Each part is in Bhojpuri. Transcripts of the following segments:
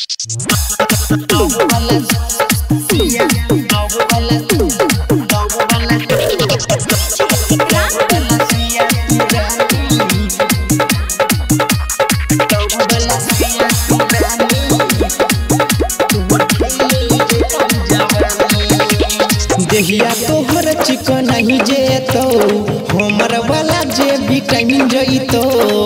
देहिया तोहर चिकन नहीं जेतो हमर वाला जे विटामिन जइतो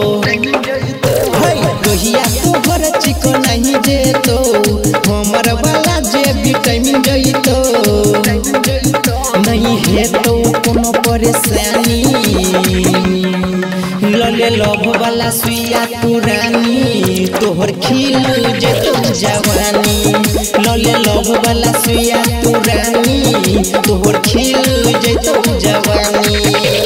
देहिया तोहर चिकन नहीं जेतो हमर वाला जे विटामिन जइतो नहीं हेतो कोनो परेशानी लले लभ वाला सुइया तुरानी तोहर खिल जेतो जवानी लले लभ वाला सुइया तुरानी तोहर खिल जेतो जवानी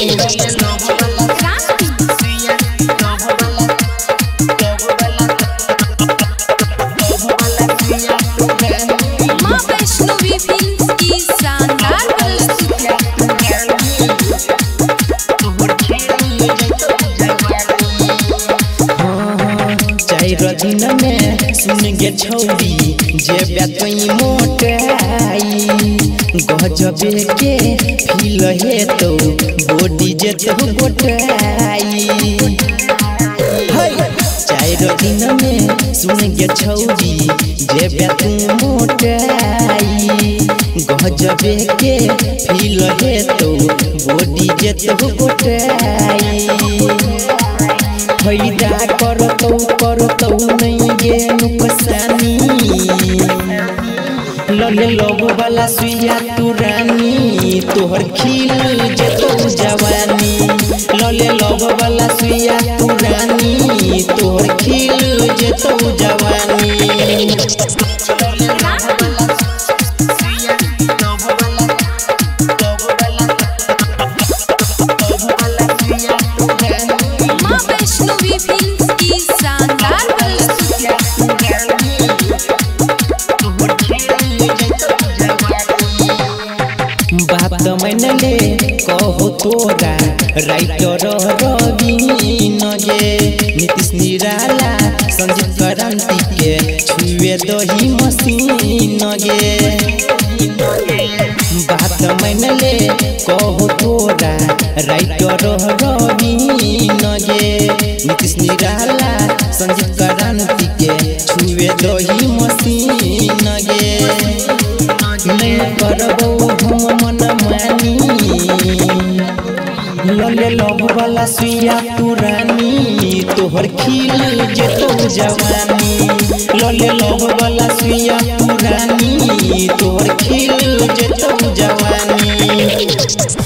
मां वैष्णवी फिल्म्स की शानदार दिन में सुन गे छौरी जे बेतई मोटाई गजबे के फील हे तो बॉडी जे तो गोटाई चार दिन में सुन गे छौरी जे बेतई मोटाई गजबे के फील हे तो बॉडी जे तो गोटाई फायदा करतो नहीं गे नुकसानी लले लोग वाला सुइया तुरानी तोहर खिल जेतो जवानी लले लोग वाला सुइया तुरानी तोहर खिल जेतो जवानी बात मनले कहो तोरा राइटर रवीन गे नीतीश निराला संजीव क्रांति के छुए दही मशीन गे बात मनले कहो तोरा राइटर रवीन गे नीतीश निराला संजीव क्रांति के छुए दही मशीन गे नहीं करबो हम मन मानी लले लभ वाला सुइया तुरानी तोहर खिल जेतो जवानी लले लभ वाला सुइया तुरानी तोहर खिल जेतो जवानी।